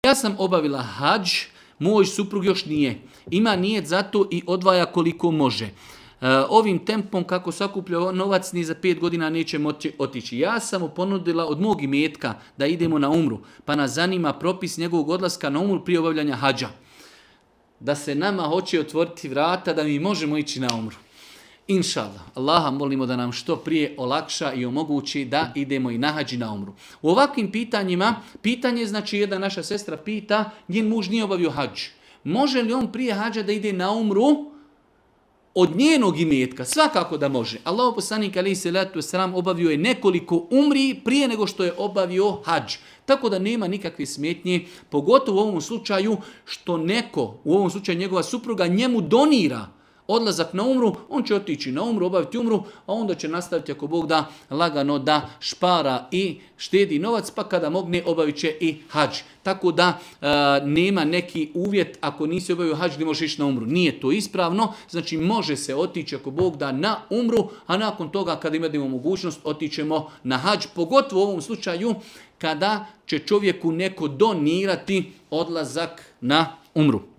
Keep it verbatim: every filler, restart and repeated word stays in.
Ja sam obavila hadž, moj suprug još nije. Ima nijet za to i odvaja koliko može. Ovim tempom kako sakuplja novac ni za pet godina neće moći otići. Ja sam mu ponudila od mog imetka da idemo na umru, pa nas zanima propis njegovog odlaska na umru prije obavljanja hadža. Da se nama hoće otvoriti vrata da mi možemo ići na umru. Inšallah, Allaha molimo da nam što prije olakša i omogući da idemo i na hadž i na umru. U ovakvim pitanjima, pitanje znači jedna naša sestra pita, njen muž nije obavio hadž. Može li on prije hadža da ide na umru od njenog imetka? Svakako da može. Allahu poslanik alejhi selatu vesselam obavio je nekoliko umri prije nego što je obavio hadž. Tako da nema nikakve smetnje, pogotovo u ovom slučaju što neko, u ovom slučaju njegova supruga, njemu donira odlazak na umru, on će otići na umru, obaviti umru, a onda će nastaviti ako Bog da lagano da špara i štedi novac, pa kada mogne obavit će i hadž. Tako da e, nema neki uvjet ako nisi obavio hadž gdje možeš ići na umru. Nije to ispravno, znači može se otići ako Bog da na umru, a nakon toga kada imamo mogućnost otićemo na hadž, pogotovo u ovom slučaju kada će čovjeku neko donirati odlazak na umru.